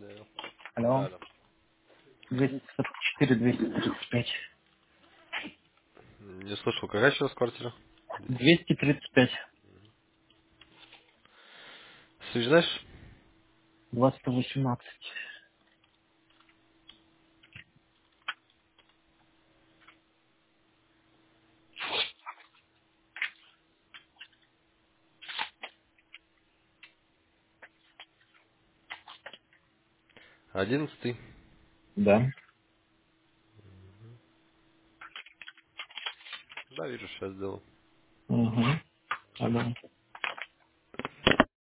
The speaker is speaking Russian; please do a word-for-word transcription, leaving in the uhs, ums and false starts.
Алло. Да, да. двести сорок четыре, двести тридцать пять. Не слышал, какая сейчас квартира? двести тридцать пять. Связь знаешь? двадцать восемнадцать. Одиннадцатый. Да. Да, вижу, сейчас сделал. Угу. Алло.